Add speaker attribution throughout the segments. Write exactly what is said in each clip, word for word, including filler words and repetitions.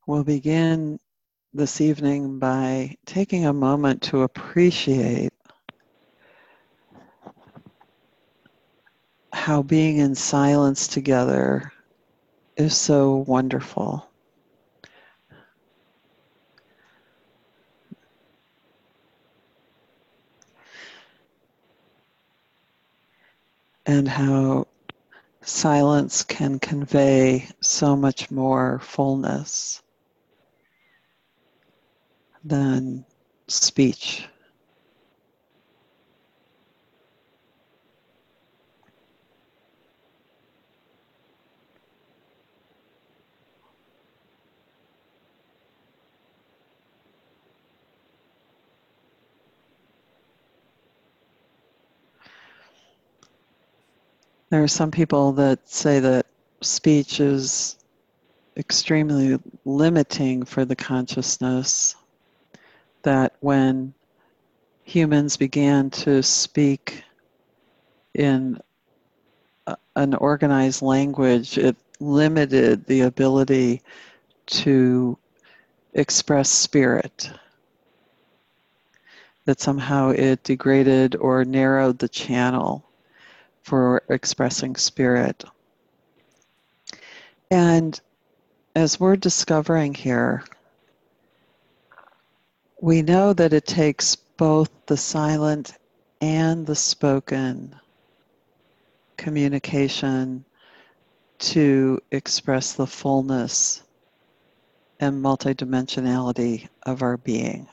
Speaker 1: We'll begin this evening by taking a moment to appreciate how being in silence together is so wonderful. And how silence can convey so much more fullness than speech. There are some people that say that speech is extremely limiting for the consciousness, that when humans began to speak in an organized language, it limited the ability to express spirit, that somehow it degraded or narrowed the channel for expressing spirit. And as we're discovering here, we know that it takes both the silent and the spoken communication to express the fullness and multidimensionality of our being.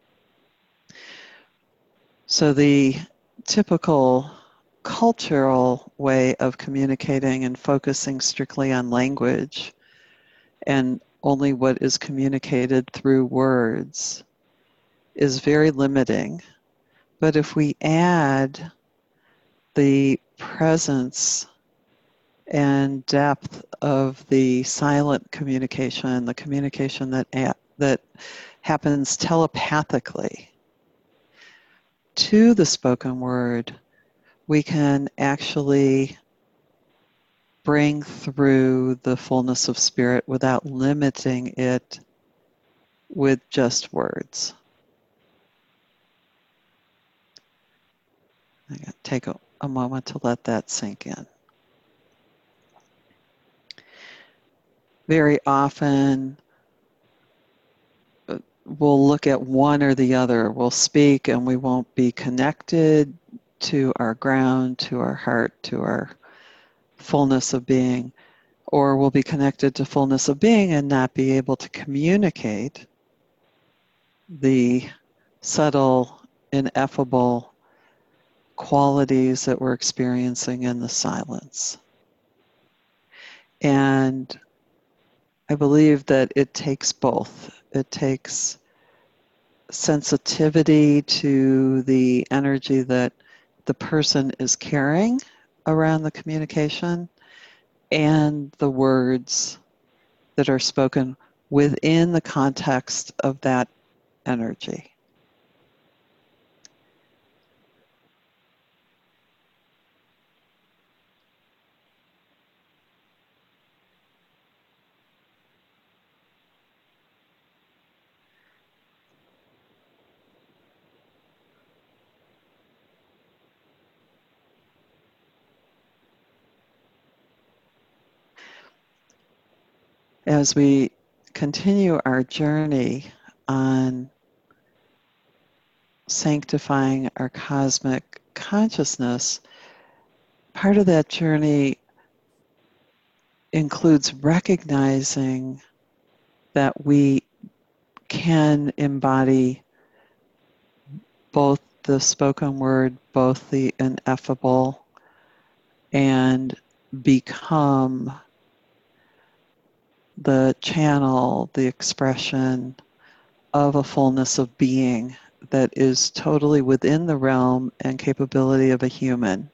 Speaker 1: So the typical cultural way of communicating and focusing strictly on language and only what is communicated through words is very limiting. But if we add the presence and depth of the silent communication, the communication that that happens telepathically, to the spoken word, we can actually bring through the fullness of spirit without limiting it with just words. I'm going to take a, a moment to let that sink in. Very often, we'll look at one or the other. We'll speak and we won't be connected to our ground, to our heart, to our fullness of being, or we'll be connected to fullness of being and not be able to communicate the subtle, ineffable qualities that we're experiencing in the silence. And I believe that it takes both. It takes sensitivity to the energy that the person is carrying around the communication and the words that are spoken within the context of that energy. As we continue our journey on sanctifying our cosmic consciousness, part of that journey includes recognizing that we can embody both the spoken word, both the ineffable, and become the channel, the expression of a fullness of being that is totally within the realm and capability of a human.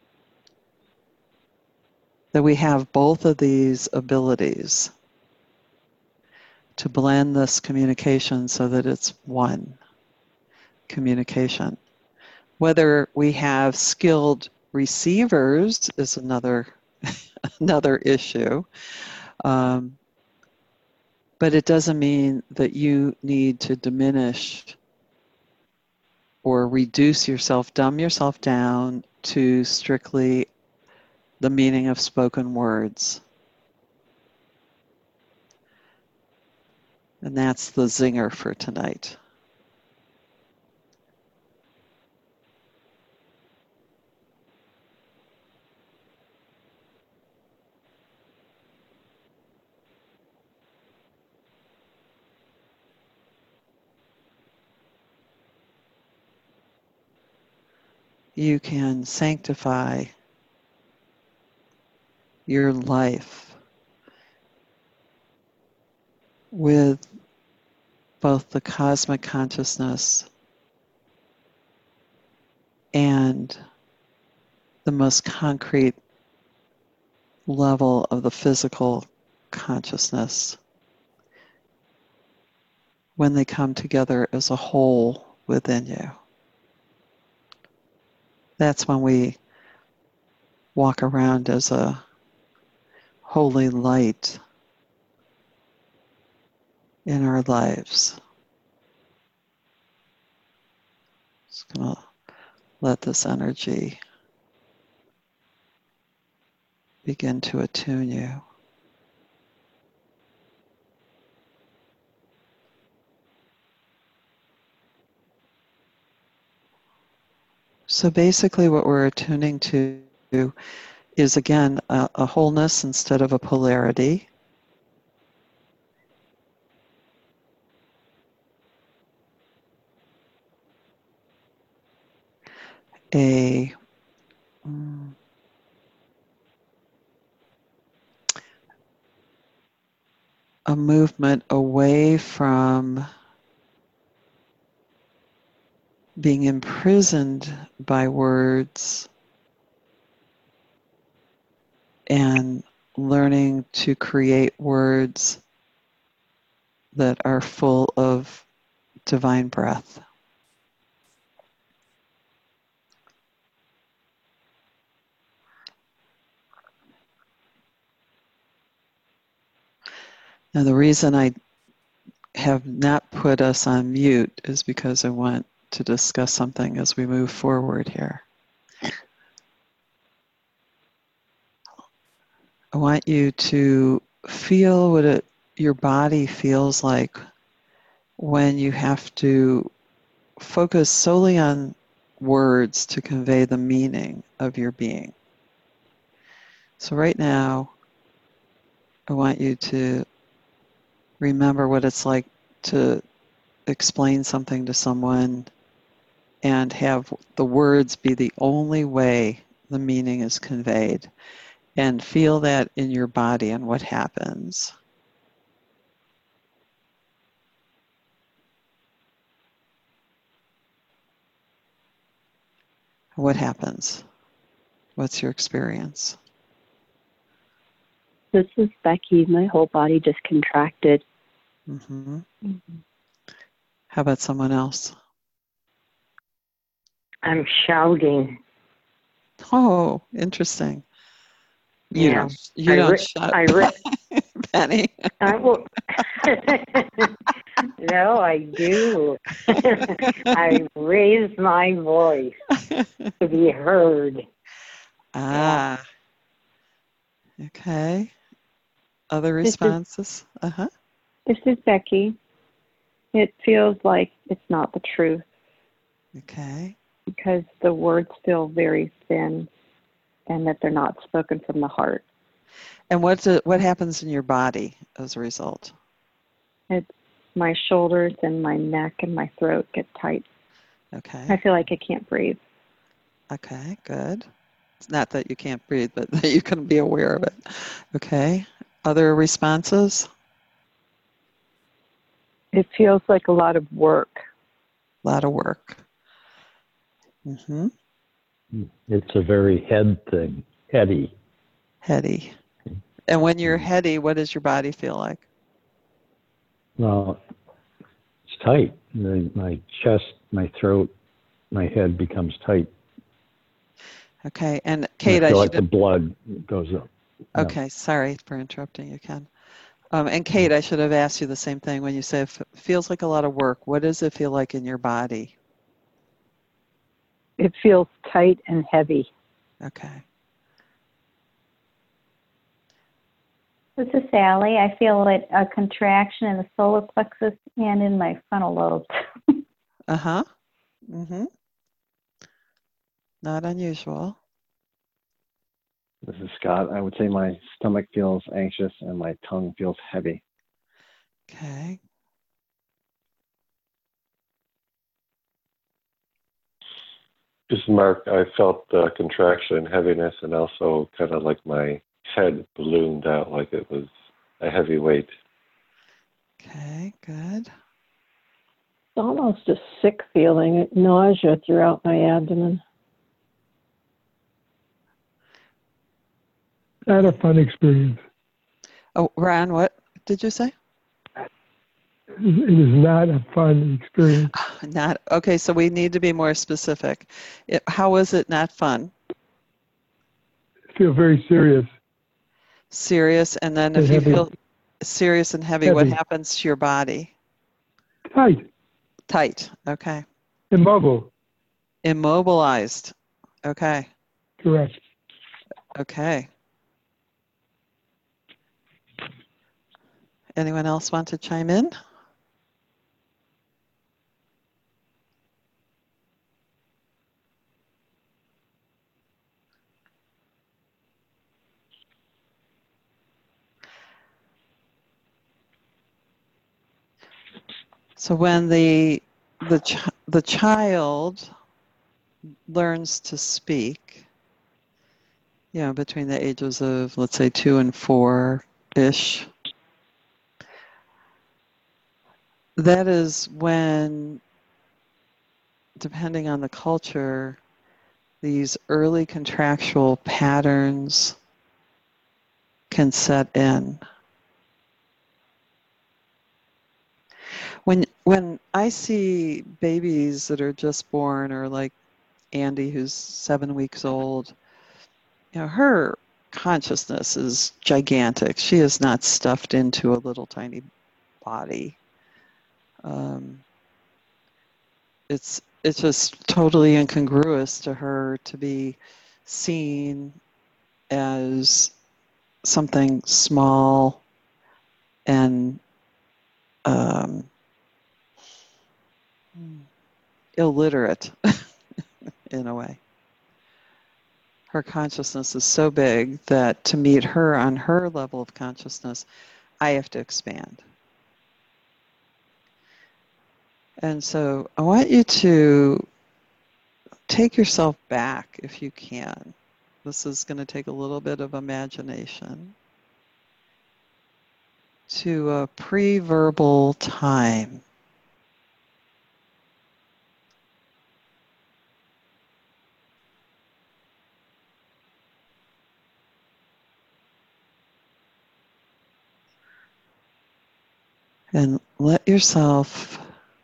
Speaker 1: That we have both of these abilities to blend this communication so that it's one communication. Whether we have skilled receivers is another another issue. Um, But it doesn't mean that you need to diminish or reduce yourself, dumb yourself down to strictly the meaning of spoken words. And that's the zinger for tonight. You can sanctify your life with both the cosmic consciousness and the most concrete level of the physical consciousness when they come together as a whole within you. That's when we walk around as a holy light in our lives. Just gonna let this energy begin to attune you. So basically what we're attuning to is, again, a, a wholeness instead of a polarity. A mm, a movement away from being imprisoned by words and learning to create words that are full of divine breath. Now, the reason I have not put us on mute is because I want to discuss something as we move forward here. I want you to feel what it, your body feels like when you have to focus solely on words to convey the meaning of your being. So right now, I want you to remember what it's like to explain something to someone and have the words be the only way the meaning is conveyed. And feel that in your body and what happens. What happens? What's your experience?
Speaker 2: This is Becky. My whole body just contracted.
Speaker 1: Mm-hmm. Mm-hmm. How about someone else?
Speaker 3: I'm shouting.
Speaker 1: Oh, interesting. You
Speaker 3: Yeah.
Speaker 1: don't. You
Speaker 3: I
Speaker 1: don't
Speaker 3: ri-
Speaker 1: shout,
Speaker 3: I ri-
Speaker 1: Penny.
Speaker 3: I will. No, I do. I raise my voice to be heard.
Speaker 1: Ah. Yeah. Okay. Other responses? Uh huh.
Speaker 2: This is Becky. It feels like it's not the truth.
Speaker 1: Okay.
Speaker 2: Because the words feel very thin and that they're not spoken from the heart.
Speaker 1: And what do, what happens in your body as a result?
Speaker 2: It's my shoulders and my neck and my throat get tight.
Speaker 1: Okay.
Speaker 2: I feel like I can't breathe.
Speaker 1: Okay, good. It's not that you can't breathe, but that you can be aware of it. Okay. Other responses?
Speaker 2: It feels like a lot of work.
Speaker 1: A lot of work. Mm-hmm.
Speaker 4: It's a very head thing, heady.
Speaker 1: Heady. And when you're heady, what does your body feel like?
Speaker 4: Well, it's tight. My, my chest, my throat, my head becomes tight.
Speaker 1: Okay. And Kate,
Speaker 4: I feel
Speaker 1: I
Speaker 4: like the blood goes up.
Speaker 1: Okay. Yeah. Sorry for interrupting you, Ken. Um, and Kate, I should have asked you the same thing. When you say it feels like a lot of work, what does it feel like in your body?
Speaker 5: It feels tight and heavy.
Speaker 1: Okay.
Speaker 6: This is Sally. I feel like a contraction in the solar plexus and in my frontal lobes.
Speaker 1: Uh-huh. Mm-hmm. Not unusual.
Speaker 7: This is Scott. I would say my stomach feels anxious and my tongue feels heavy.
Speaker 1: Okay.
Speaker 8: This is Mark. I felt uh, contraction and heaviness, and also kind of like my head ballooned out like it was a heavy weight.
Speaker 1: Okay, good.
Speaker 9: It's almost a sick feeling, nausea throughout my abdomen.
Speaker 10: Not a fun experience.
Speaker 1: Oh, Ron, what did you say?
Speaker 10: It is not a fun experience.
Speaker 1: Not okay. So we need to be more specific. It, how was it not fun?
Speaker 10: I feel very serious.
Speaker 1: Serious, and then if
Speaker 10: And
Speaker 1: you
Speaker 10: heavy.
Speaker 1: feel serious and heavy, what
Speaker 10: Heavy.
Speaker 1: happens to your body?
Speaker 10: Tight,
Speaker 1: Tight. Okay.
Speaker 10: immobile.
Speaker 1: Immobilized. Okay.
Speaker 10: Correct.
Speaker 1: Okay. Anyone else want to chime in? So when the the ch- the child learns to speak, you know, between the ages of, let's say, two and four-ish, that is when, depending on the culture, these early contractual patterns can set in. When when I see babies that are just born, or like Andy, who's seven weeks old, you know, her consciousness is gigantic. She is not stuffed into a little tiny body. Um, it's it's just totally incongruous to her to be seen as something small and um, illiterate in a way. Her consciousness is so big that to meet her on her level of consciousness, I have to expand. And so I want you to take yourself back if you can. This is going to take a little bit of imagination to a pre-verbal time. And let yourself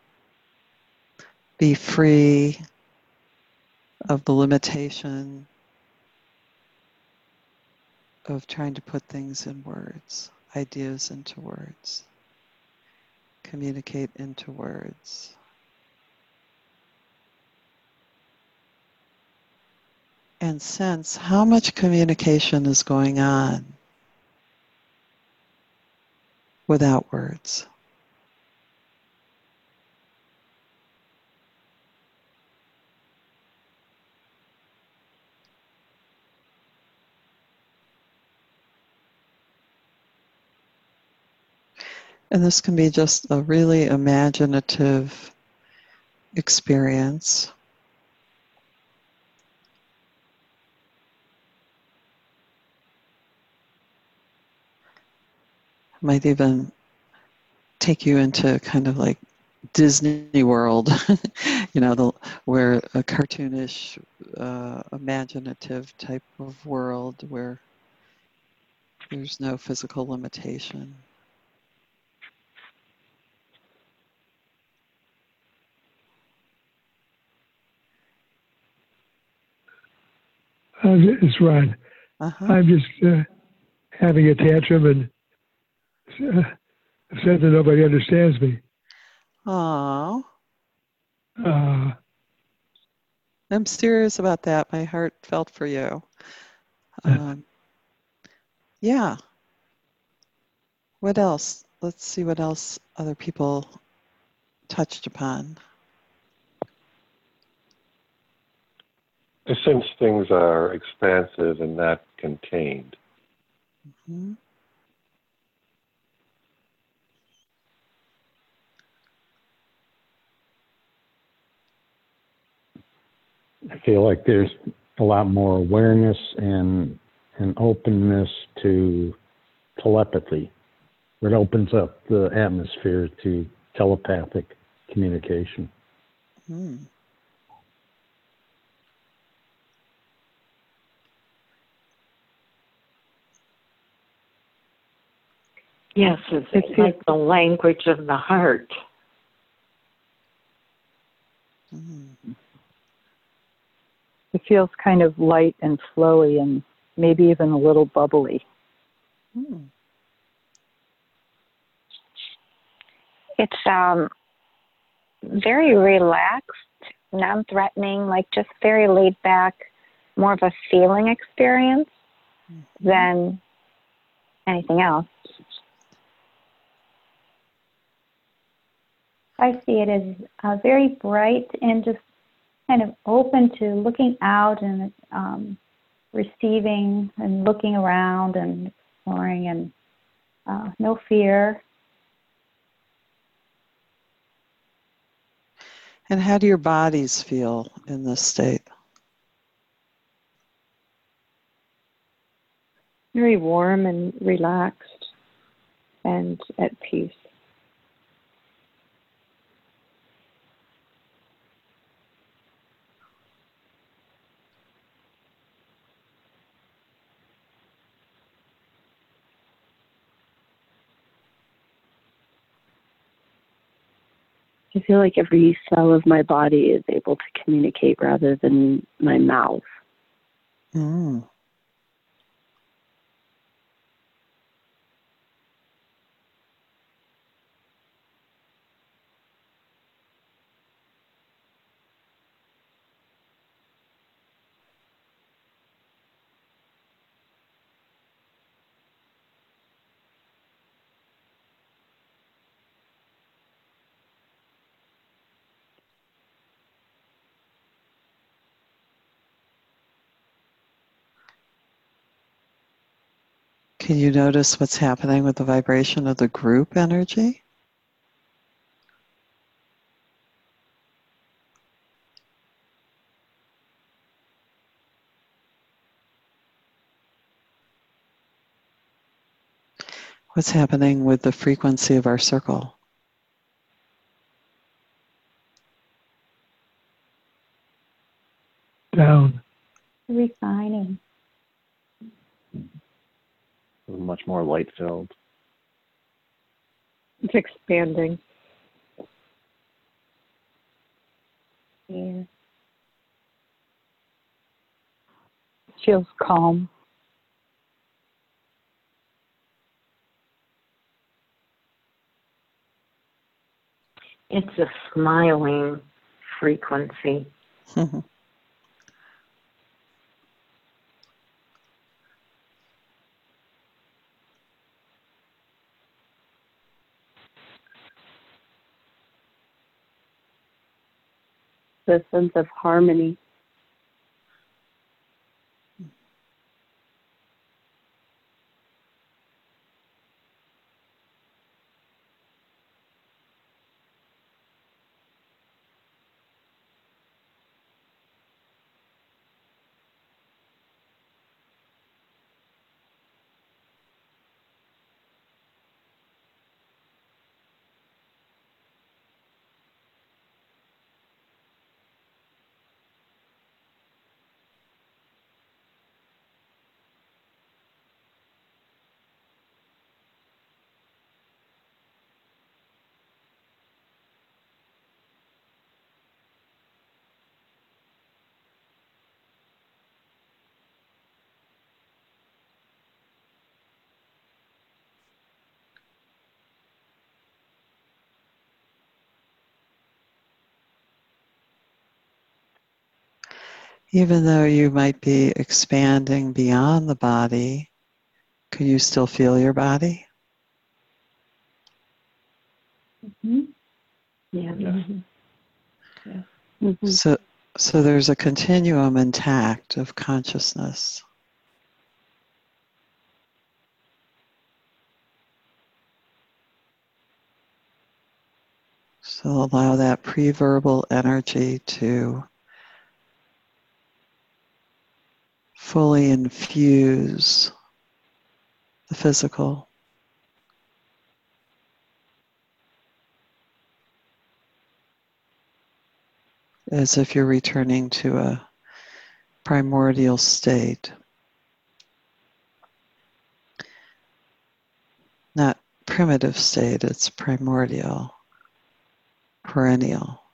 Speaker 1: be free of the limitation of trying to put things in words, ideas into words, communicate into words. And sense how much communication is going on without words. And this can be just a really imaginative experience. Might even take you into kind of like Disney World, you know, the, where a cartoonish, uh, imaginative type of world where there's no physical limitation.
Speaker 10: I'm just, it's Ron.
Speaker 1: Uh-huh.
Speaker 10: I'm just uh, having a tantrum and I've said that nobody understands me.
Speaker 1: Aww.
Speaker 10: Uh,
Speaker 1: I'm serious about that. My heart felt for you. Um, yeah. What else? Let's see what else other people touched upon.
Speaker 8: I sense things are expansive and not contained.
Speaker 1: Mm-hmm.
Speaker 4: I feel like there's a lot more awareness and and openness to telepathy. It opens up the atmosphere to telepathic communication.
Speaker 1: Hmm.
Speaker 3: Yes, it's, it's like the language of the heart.
Speaker 1: Mm.
Speaker 5: It feels kind of light and flowy and maybe even a little bubbly.
Speaker 1: Hmm.
Speaker 6: It's um, very relaxed, non-threatening, like just very laid back, more of a feeling experience
Speaker 1: Mm-hmm.
Speaker 6: than anything else. I see it as uh, very bright and just kind of open to looking out and um, receiving and looking around and exploring, and uh, no fear.
Speaker 1: And how do your bodies feel in this state?
Speaker 2: Very warm and relaxed and at peace.
Speaker 11: I feel like every cell of my body is able to communicate rather than my mouth.
Speaker 1: Mm. Can you notice what's happening with the vibration of the group energy? What's happening with the frequency of our circle?
Speaker 10: down.
Speaker 6: Refining.
Speaker 7: Much more light filled.
Speaker 2: It's expanding.
Speaker 6: Yeah.
Speaker 5: It feels calm.
Speaker 3: It's a smiling frequency.
Speaker 11: The sense of harmony.
Speaker 1: Even though you might be expanding beyond the body, can you still feel your body?
Speaker 6: Mm-hmm.
Speaker 9: Yeah.
Speaker 7: Yes.
Speaker 9: Mm-hmm. Yeah.
Speaker 11: Mm-hmm.
Speaker 1: So, so there's a continuum intact of consciousness. So allow that pre-verbal energy to fully infuse the physical. As if you're returning to a primordial state. Not primitive state, it's primordial, perennial.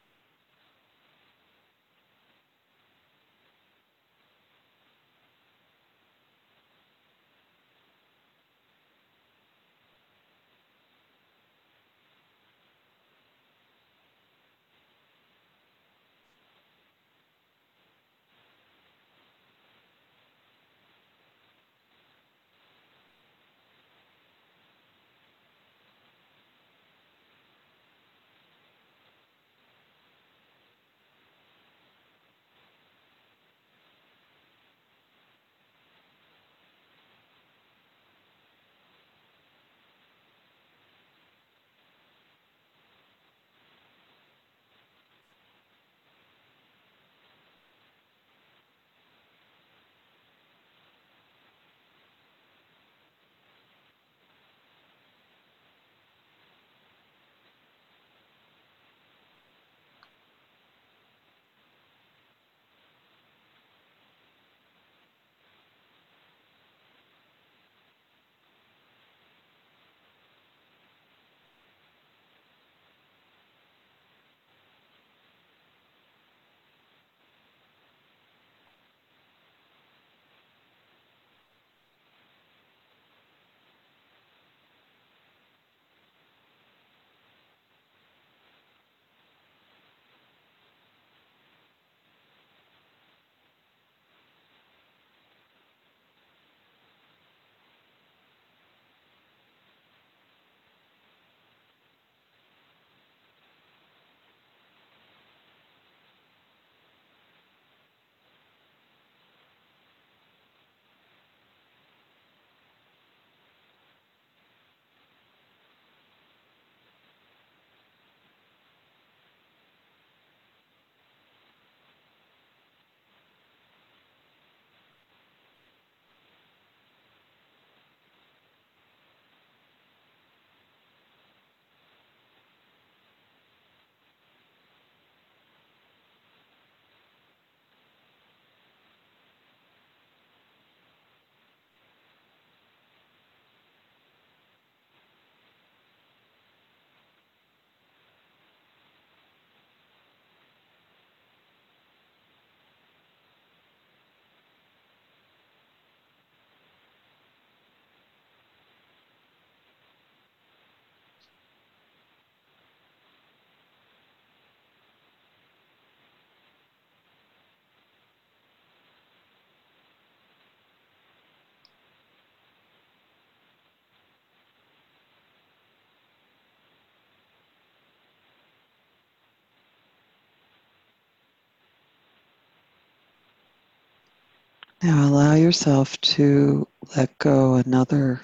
Speaker 1: Now allow yourself to let go another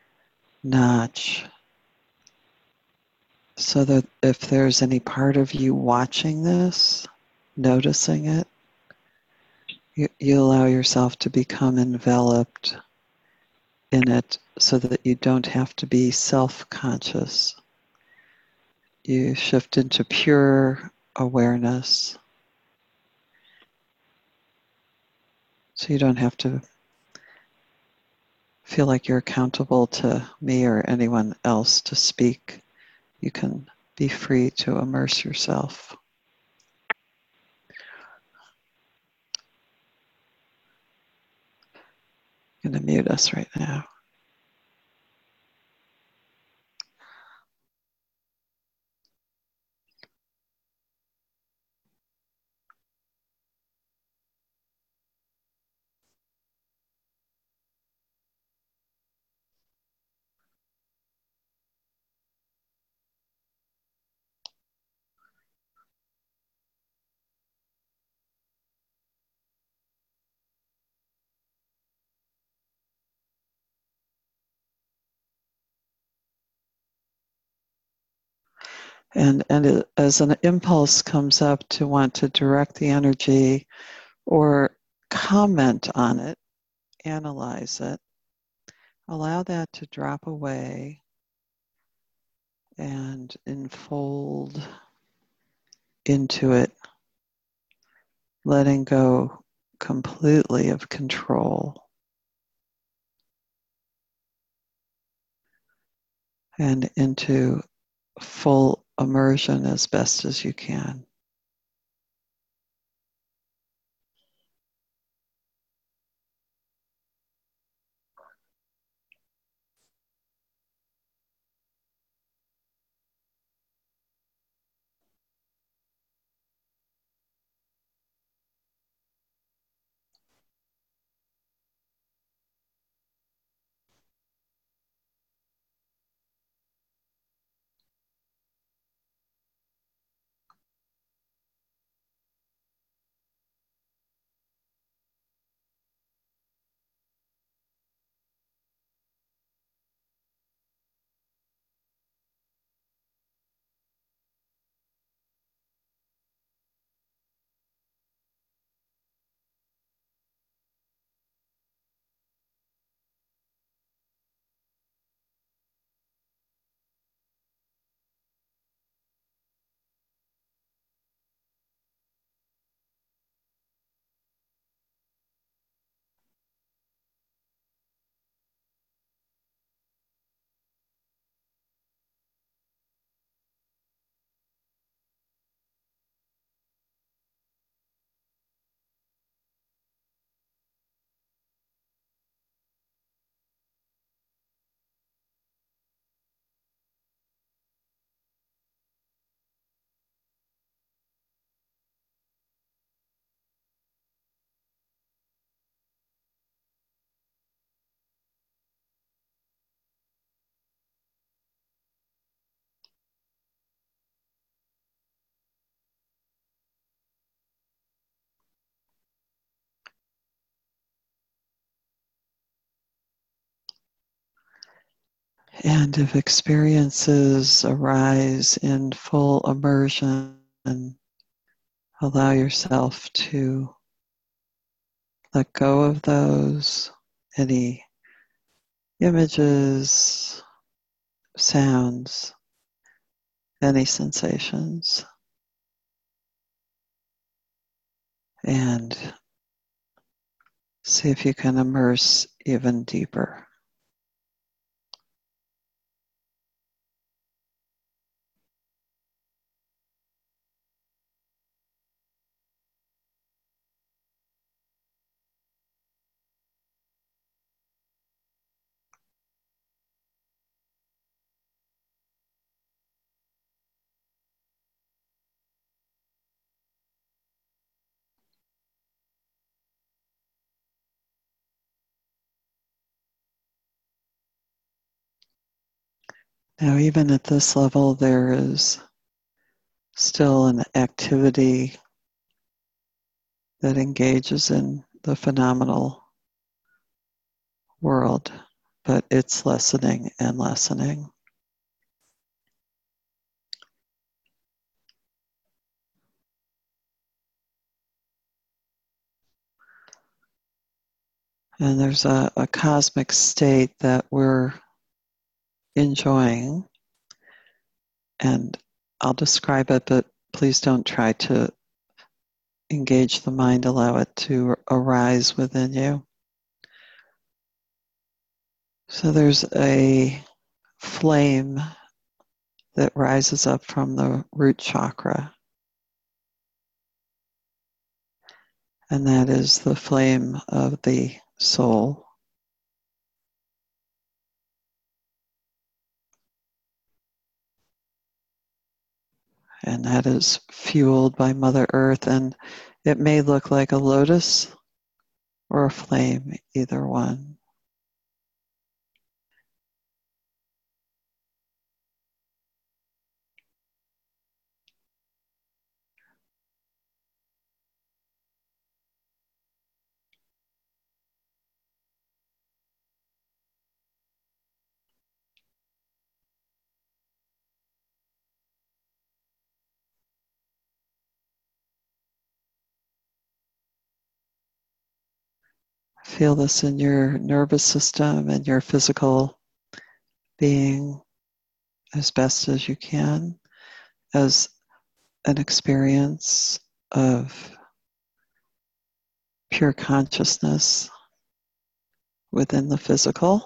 Speaker 1: notch so that if there's any part of you watching this, noticing it, you, you allow yourself to become enveloped in it so that you don't have to be self-conscious. You shift into pure awareness. So you don't have to feel like you're accountable to me or anyone else to speak. You can be free to immerse yourself. I'm going to mute us right now. And, and it, as an impulse comes up to want to direct the energy or comment on it, analyze it, allow that to drop away and enfold into it, letting go completely of control. And into full immersion as best as you can. And if experiences arise in full immersion, allow yourself to let go of those, any images, sounds, any sensations, and see if you can immerse even deeper. Now, even at this level, there is still an activity that engages in the phenomenal world, but it's lessening and lessening. And there's a, a cosmic state that we're enjoying, and I'll describe it, but please don't try to engage the mind, allow it to arise within you. So there's a flame that rises up from the root chakra, and that is the flame of the soul. And that is fueled by Mother Earth, and it may look like a lotus or a flame, either one. Feel this in your nervous system and your physical being as best as you can, as an experience of pure consciousness within the physical.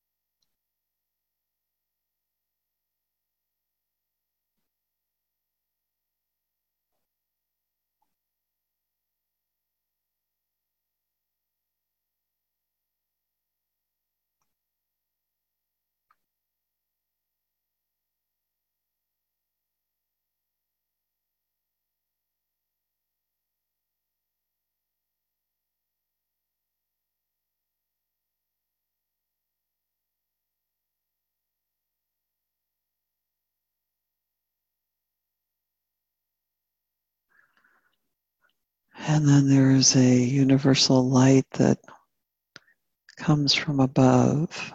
Speaker 1: And then there is a universal light that comes from above.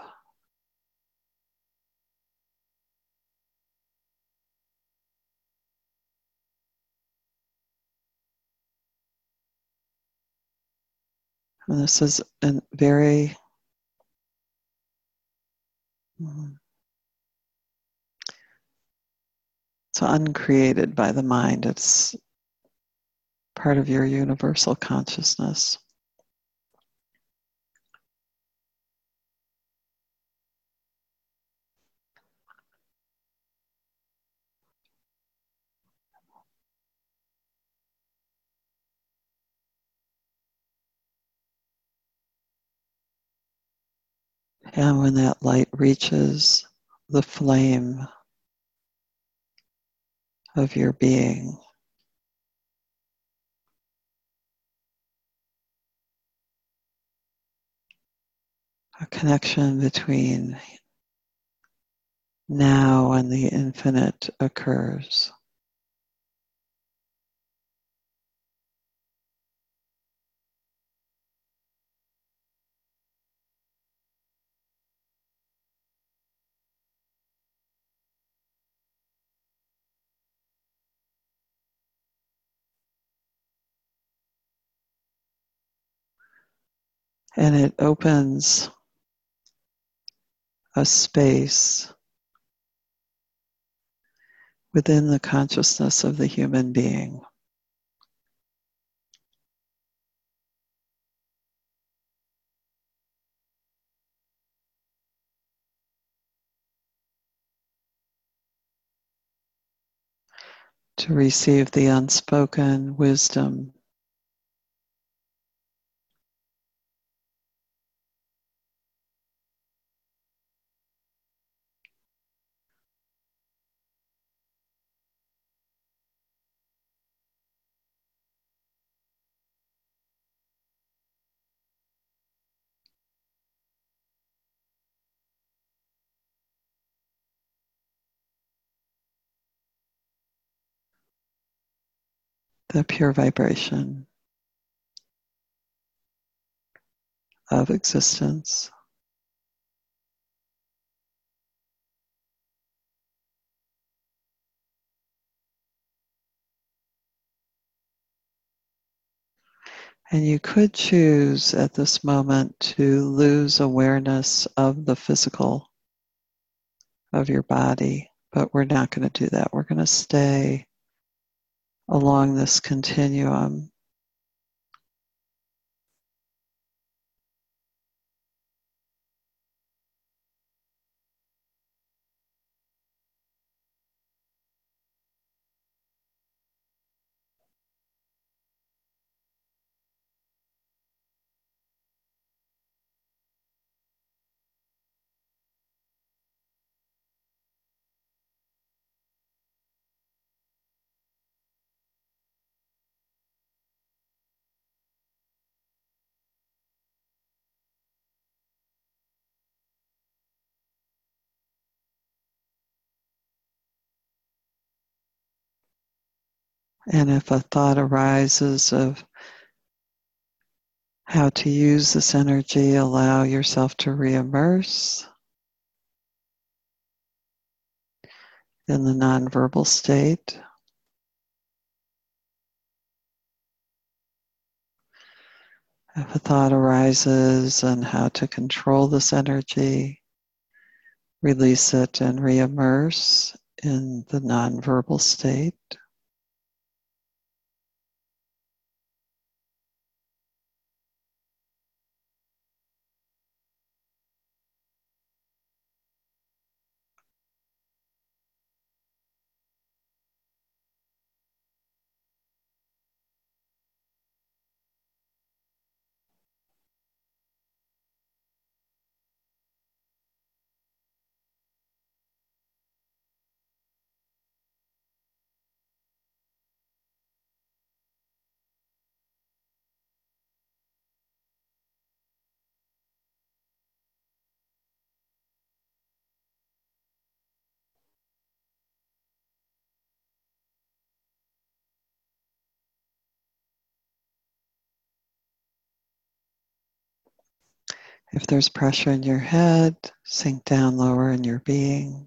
Speaker 1: And this is a very it's uncreated by the mind. It's part of your universal consciousness. And when that light reaches the flame of your being, a connection between now and the infinite occurs. And it opens a space within the consciousness of the human being. To receive the unspoken wisdom the pure vibration of existence. And you could choose at this moment to lose awareness of the physical, of your body, but we're not going to do that. We're going to stay along this continuum. And if a thought arises of how to use this energy, allow yourself to re-immerse in the nonverbal state. If a thought arises and how to control this energy, release it and re-immerse in the nonverbal state. If there's pressure in your head, sink down lower in your being.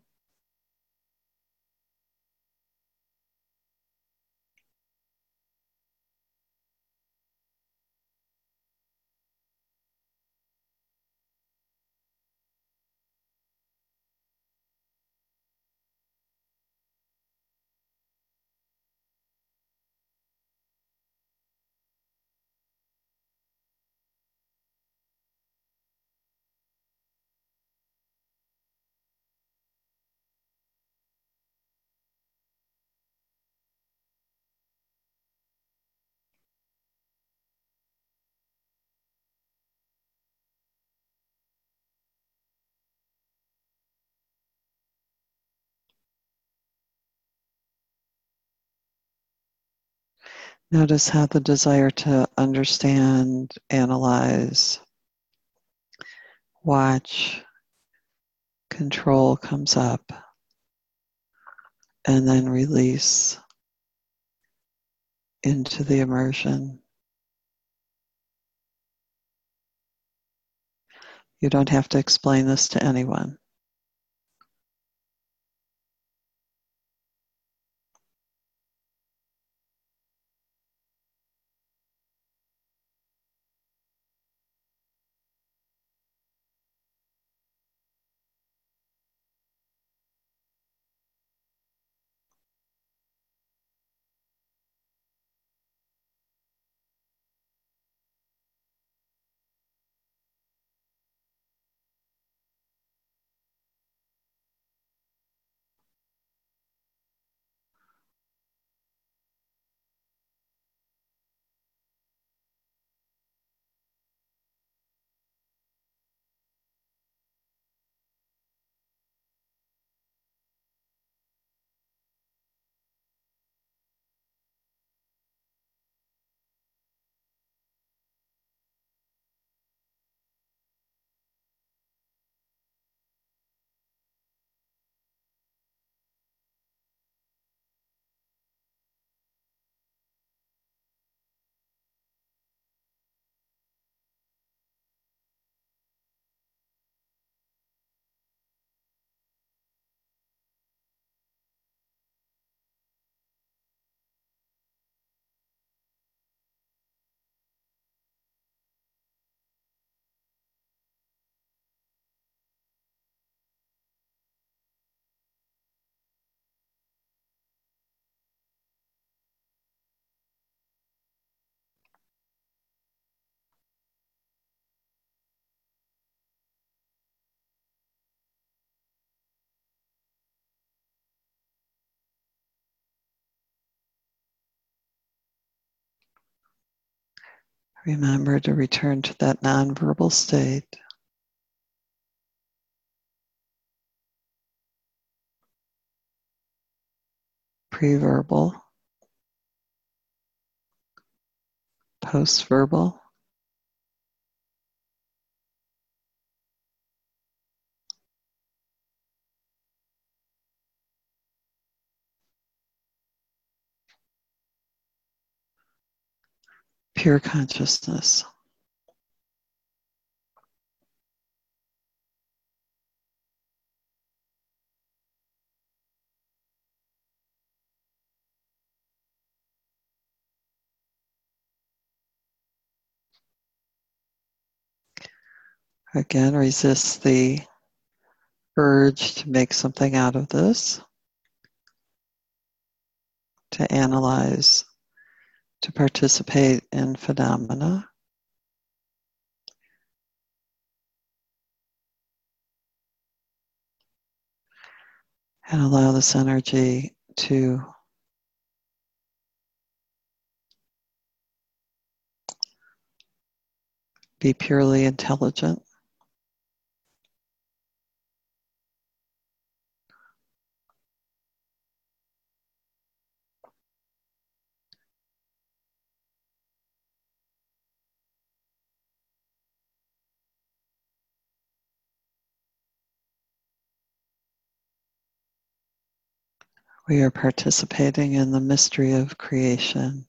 Speaker 1: Notice how the desire to understand, analyze, watch, control comes up, and then release into the immersion. You don't have to explain this to anyone. Remember to return to that nonverbal state. Pre-verbal, post-verbal, pure consciousness. Again, resist the urge to make something out of this, to analyze, to participate in phenomena. And allow this energy to be purely intelligent. We are participating in the mystery of creation.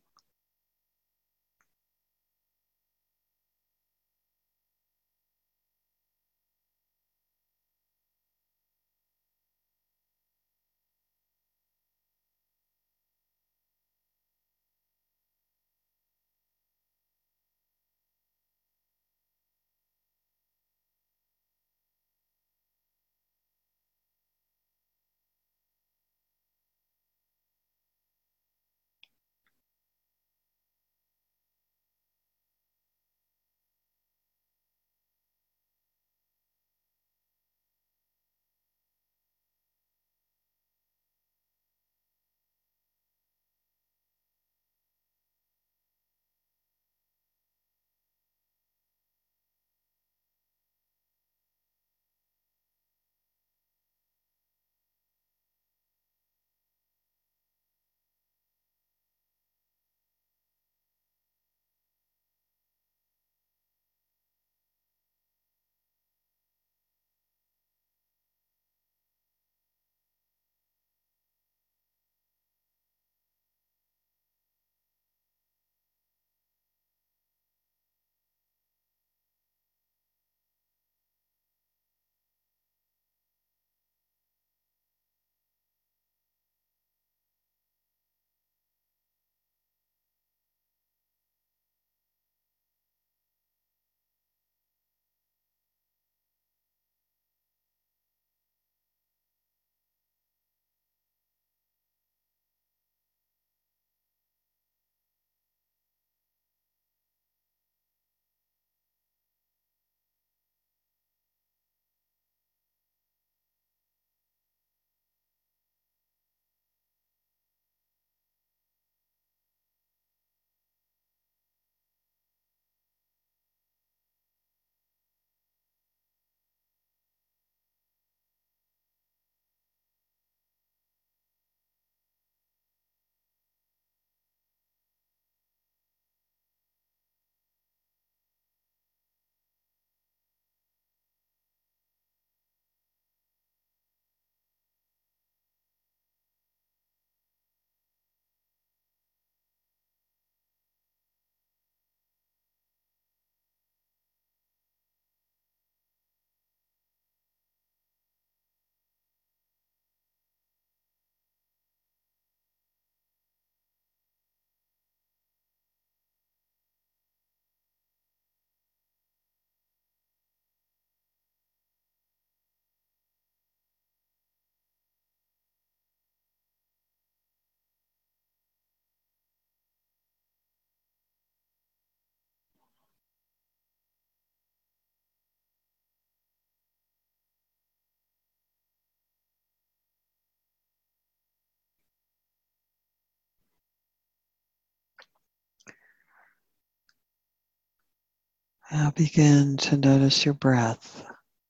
Speaker 1: Now begin to notice your breath.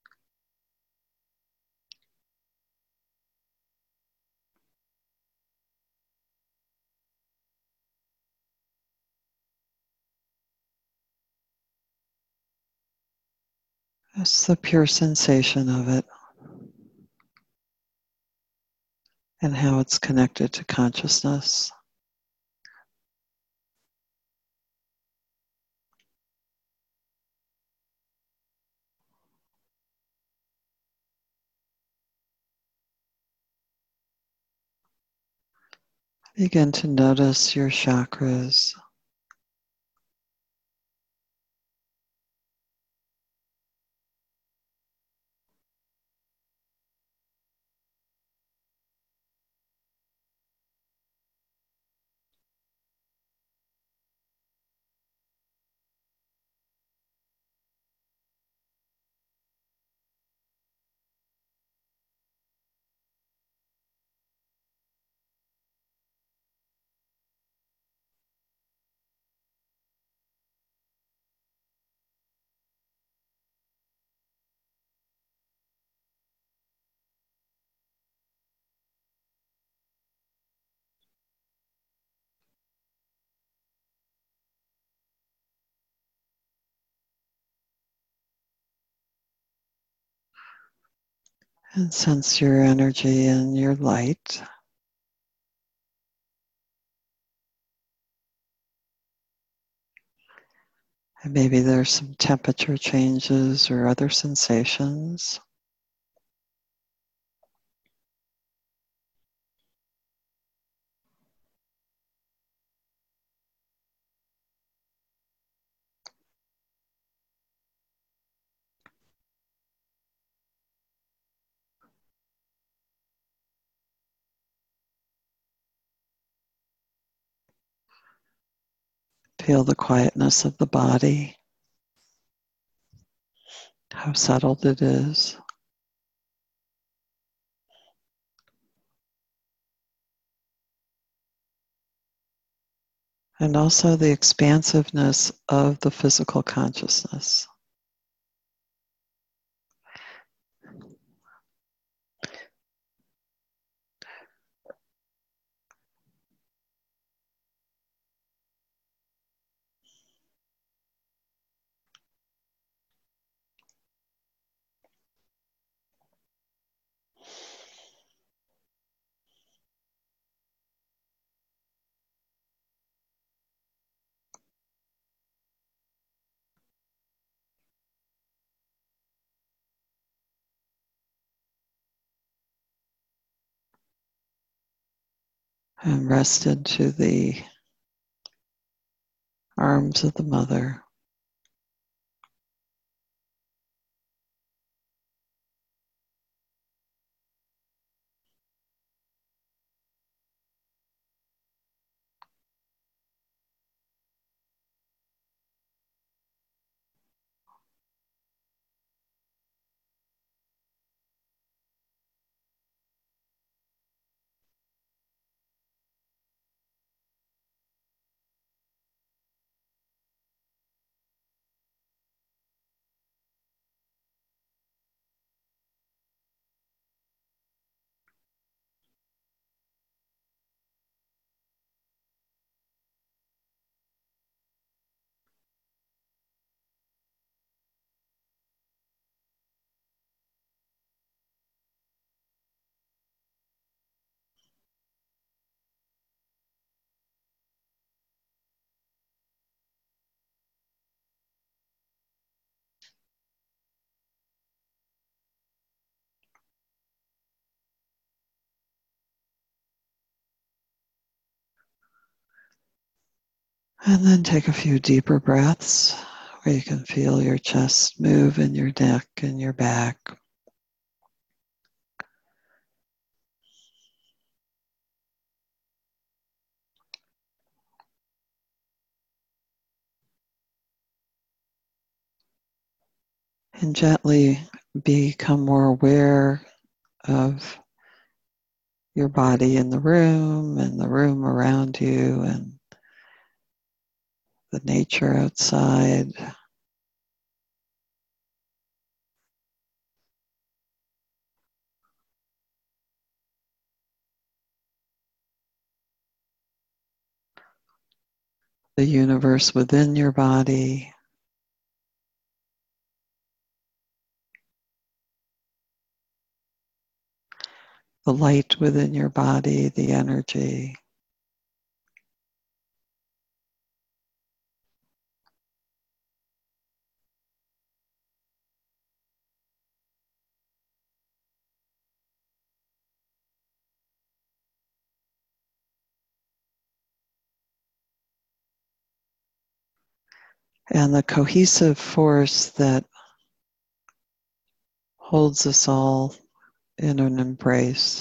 Speaker 1: Just the pure sensation of it and how it's connected to consciousness. Begin to notice your chakras. And sense your energy and your light. And maybe there's some temperature changes or other sensations. Feel the quietness of the body, how settled it is. And also the expansiveness of the physical consciousness. And rest into the arms of the mother. And then take a few deeper breaths where you can feel your chest move and your neck and your back. And gently become more aware of your body in the room and the room around you and the nature outside. The universe within your body. The light within your body, the energy. And the cohesive force that holds us all in an embrace.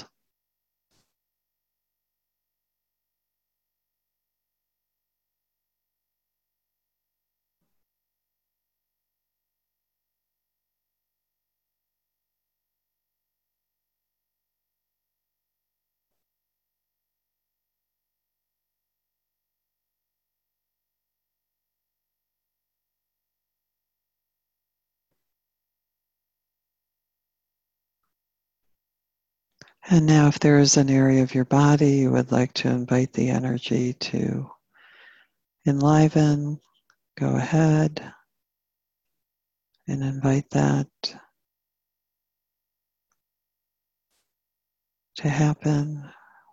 Speaker 1: And now if there is an area of your body you would like to invite the energy to enliven, go ahead and invite that. to happen.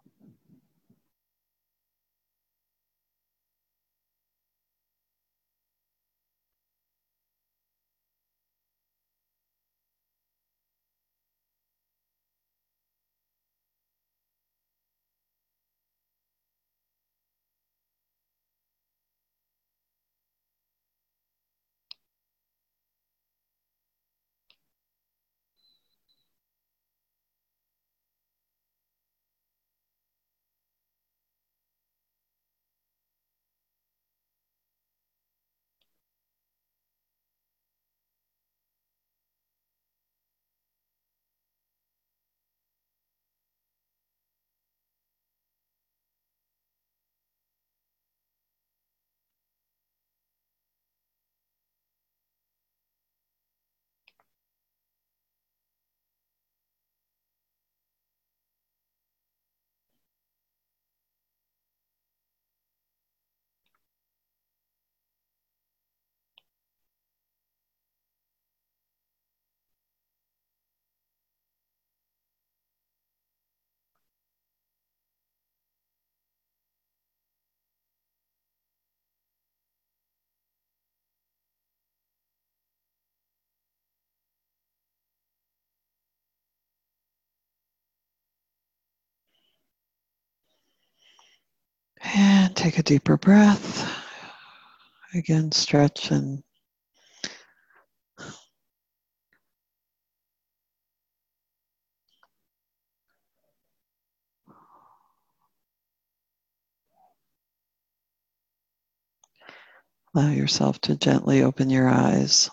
Speaker 1: And take a deeper breath. Again, stretch and allow yourself to gently open your eyes.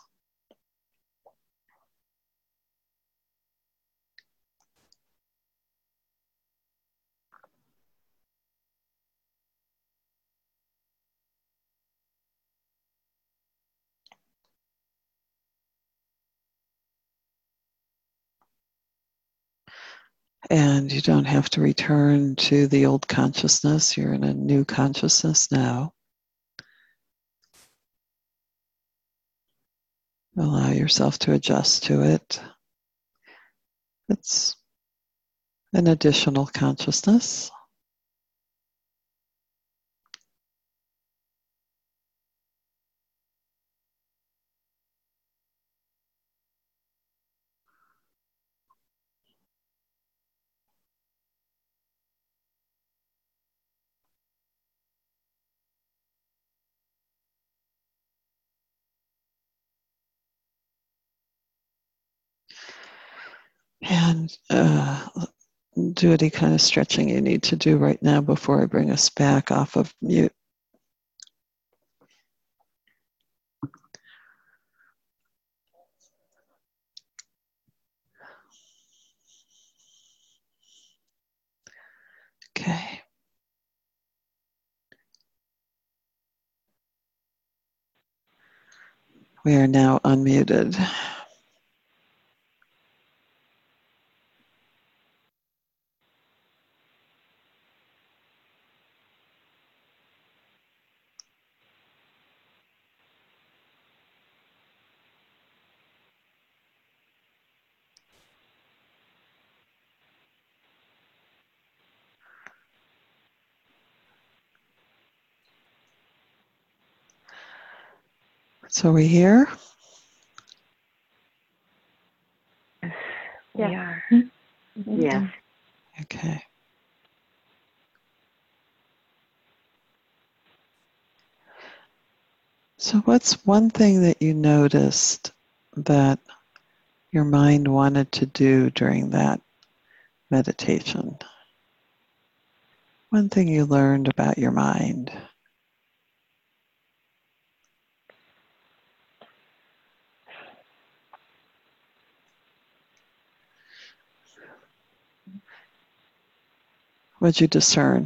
Speaker 1: And you don't have to return to the old consciousness. You're in a new consciousness now. Allow yourself to adjust to it. It's an additional consciousness. And uh, do any kind of stretching you need to do right now before I bring us back off of mute. Okay. We are now unmuted. So we here?
Speaker 3: We are.
Speaker 6: Mm-hmm.
Speaker 3: Yes.
Speaker 1: Okay. So what's one thing that you noticed that your mind wanted to do during that meditation? One thing you learned about your mind. What'd you discern?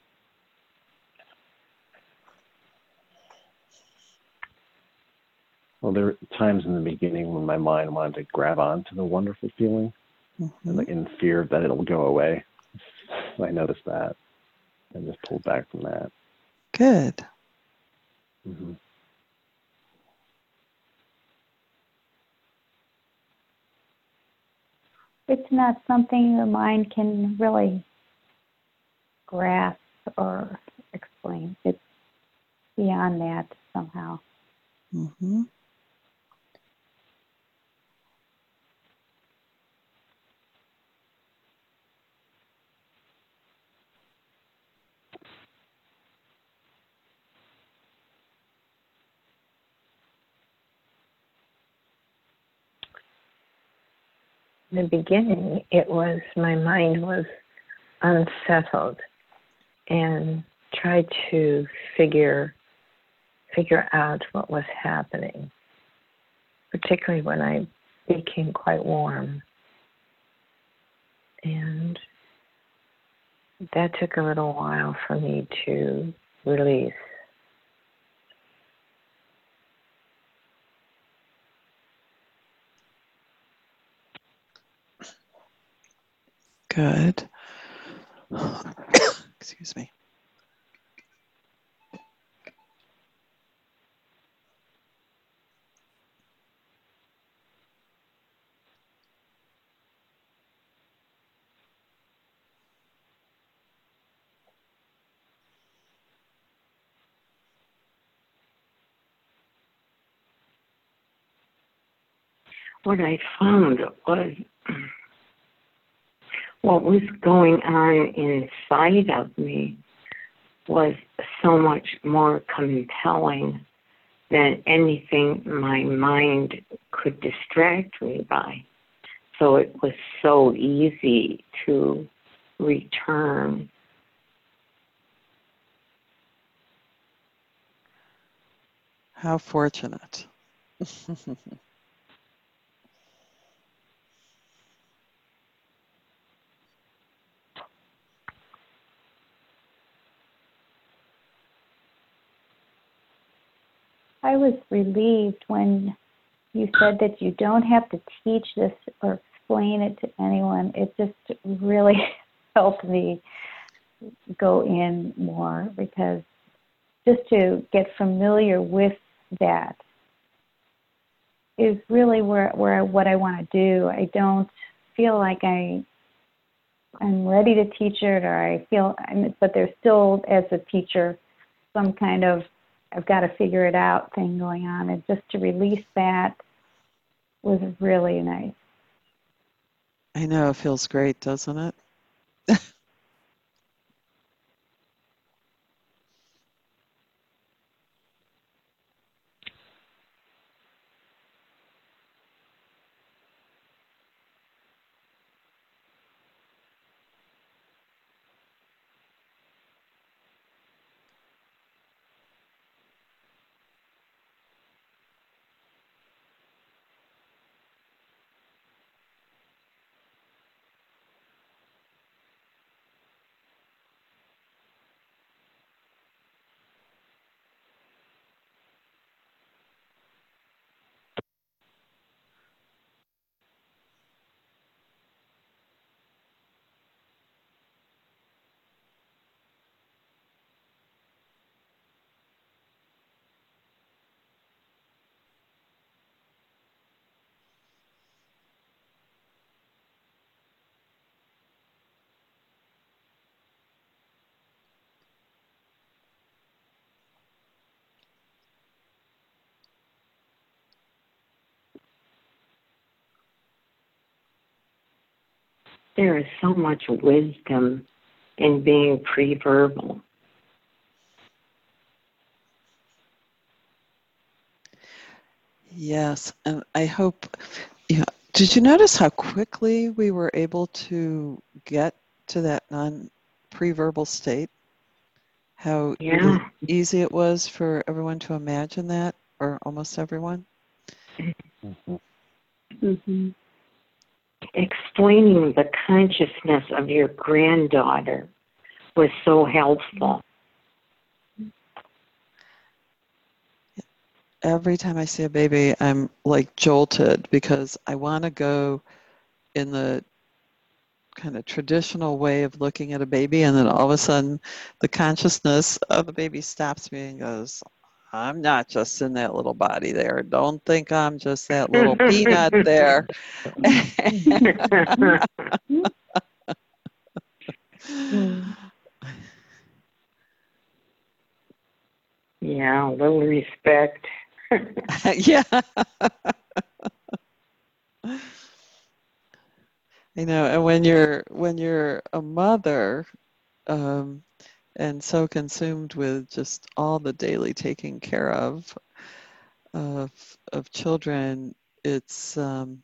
Speaker 7: Well, there were times in the beginning when my mind wanted to grab onto the wonderful feeling,
Speaker 1: Mm-hmm.
Speaker 7: and like in fear that it'll go away. So I noticed that and just pulled back from that.
Speaker 1: Good.
Speaker 7: Mm-hmm.
Speaker 6: it's not something the mind can really grasp or explain. It's beyond that somehow.
Speaker 1: Mm-hmm.
Speaker 3: In the beginning, it was, my mind was unsettled and tried to figure figure out what was happening, particularly when I became quite warm. And that took a little while for me to release.
Speaker 1: Good. Excuse me.
Speaker 3: What I found was what was going on inside of me was so much more compelling than anything my mind could distract me by. So it was so easy to return.
Speaker 1: How fortunate.
Speaker 6: I was relieved when you said that you don't have to teach this or explain it to anyone. It just really helped me go in more, because just to get familiar with that is really where, where what I want to do. I don't feel like I, I'm ready to teach it, or I feel, but there's still, as a teacher, some kind of I've got to figure it out thing going on. And just to release that was really nice.
Speaker 1: I know, it feels great, doesn't it?
Speaker 3: There is so much wisdom in being pre-verbal.
Speaker 1: Yes, and I hope, yeah. Did you notice how quickly we were able to get to that non-pre-verbal state? How
Speaker 3: Yeah.
Speaker 1: e- easy it was for everyone to imagine that, or almost everyone?
Speaker 3: Mm-hmm. Mm-hmm. Explaining the consciousness of your granddaughter was so helpful.
Speaker 1: Every time I see a baby, I'm like jolted, because I want to go in the kind of traditional way of looking at a baby, and then all of a sudden the consciousness of the baby stops me and goes, I'm not just in that little body there. Don't think I'm just that little peanut there.
Speaker 3: Yeah, a little respect.
Speaker 1: Yeah. You know, and when you're when you're a mother, um, and so consumed with just all the daily taking care of of of children, it's um,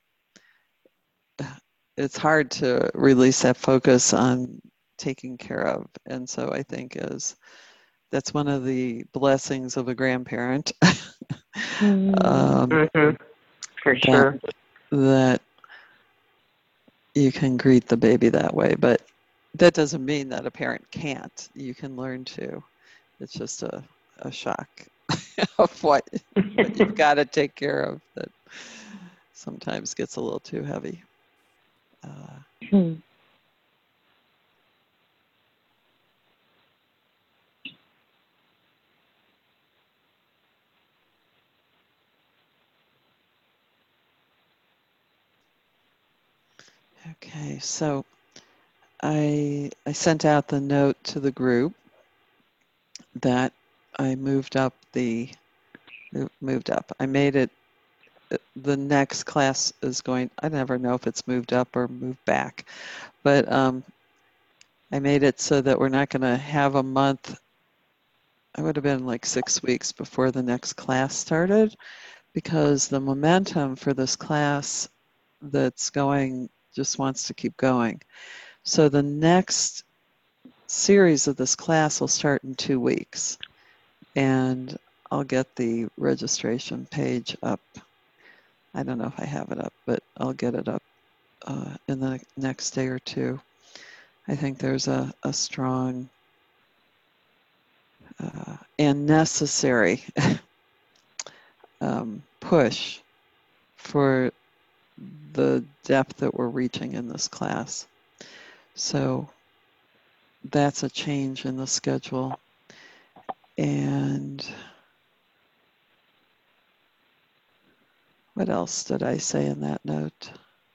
Speaker 1: it's hard to release that focus on taking care of. And so I think is that's one of the blessings of a grandparent. um,
Speaker 3: Mm-hmm. For
Speaker 1: that,
Speaker 3: sure.
Speaker 1: That you can greet the baby that way, but that doesn't mean that a parent can't. You can learn to. It's just a, a shock of what, what you've got to take care of that sometimes gets a little too heavy. Uh,
Speaker 9: Hmm.
Speaker 1: okay, so I I sent out the note to the group that I moved up the moved up. I made it. The next class is going. I never know if it's moved up or moved back, but um, I made it so that we're not going to have a month. I would have been like six weeks before the next class started, because the momentum for this class that's going just wants to keep going. So the next series of this class will start in two weeks, and I'll get the registration page up. I don't know if I have it up, but I'll get it up uh, in the next day or two. I think there's a, a strong uh, and necessary um, push for the depth that we're reaching in this class. So that's a change in the schedule. And what else did I say in that note?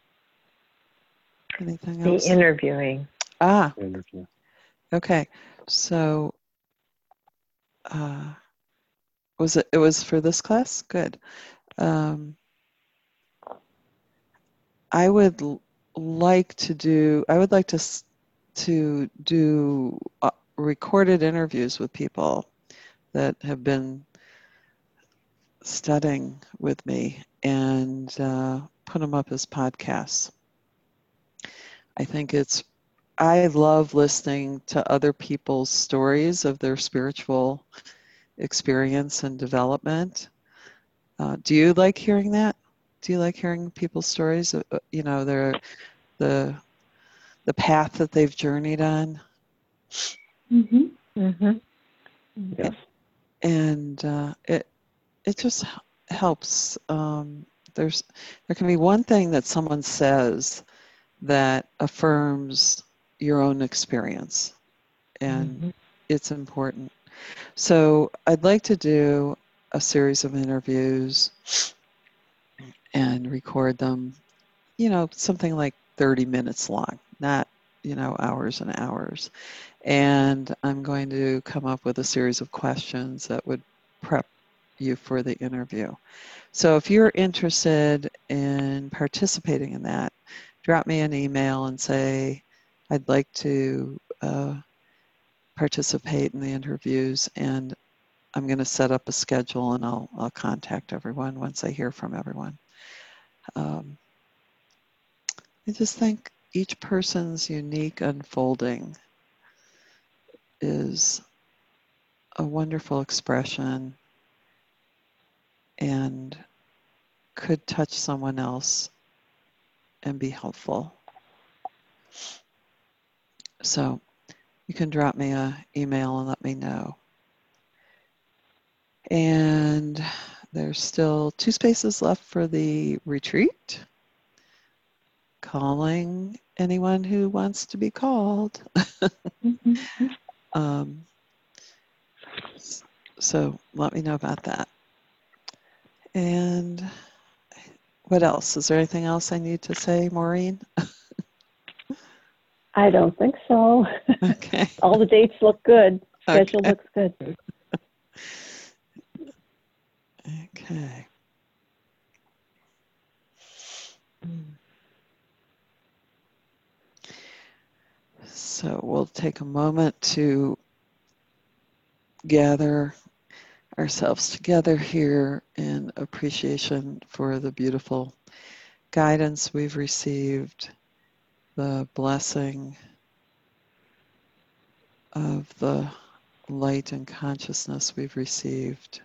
Speaker 1: Anything
Speaker 9: The
Speaker 1: else?
Speaker 9: interviewing.
Speaker 1: Ah,
Speaker 7: Interview.
Speaker 1: okay. So uh, was it? It was for this class. Good. Um, I would l- like to do. I would like to s- to do uh, recorded interviews with people that have been studying with me and uh, put them up as podcasts. I think it's, I love listening to other people's stories of their spiritual experience and development. Uh, do you like hearing that? Do you like hearing people's stories? Uh, you know, their the the path that they've journeyed on.
Speaker 6: Mm-hmm.
Speaker 9: Mm-hmm.
Speaker 7: Yes.
Speaker 1: And uh, it it just h- helps. Um, there's there can be one thing that someone says that affirms your own experience, and
Speaker 9: Mm-hmm.
Speaker 1: it's important. So I'd like to do a series of interviews and record them, you know, something like thirty minutes long, not, you know, hours and hours. And I'm going to come up with a series of questions that would prep you for the interview. So if you're interested in participating in that, drop me an email and say, I'd like to uh, participate in the interviews, and I'm going to set up a schedule, and I'll, I'll contact everyone once I hear from everyone. Um, I just think each person's unique unfolding is a wonderful expression and could touch someone else and be helpful. So you can drop me an email and let me know. And there's still two spaces left for the retreat. Calling anyone who wants to be called. um, So let me know about that. And what else? Is there anything else I need to say, Maureen?
Speaker 9: I don't think so.
Speaker 1: Okay.
Speaker 9: All the dates look good. Schedule
Speaker 1: Okay.
Speaker 9: looks good.
Speaker 1: Okay. So we'll take a moment to gather ourselves together here in appreciation for the beautiful guidance we've received, the blessing of the light and consciousness we've received,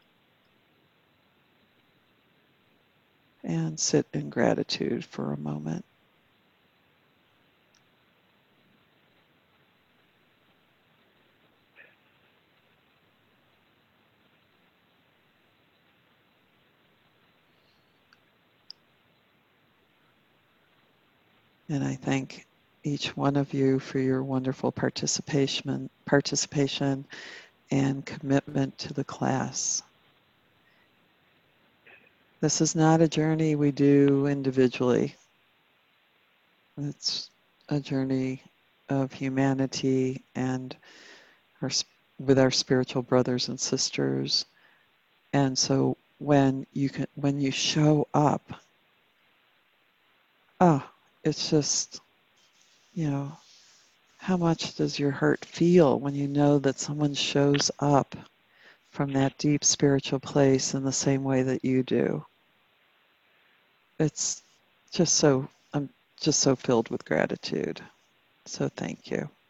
Speaker 1: and sit in gratitude for a moment. And I thank each one of you for your wonderful participation, participation and commitment to the class. This is not a journey we do individually. It's a journey of humanity and our, with our spiritual brothers and sisters. And so when you can, when you show up, oh, it's just, you know, how much does your heart feel when you know that someone shows up from that deep spiritual place in the same way that you do? It's just so, I'm just so filled with gratitude. So thank you.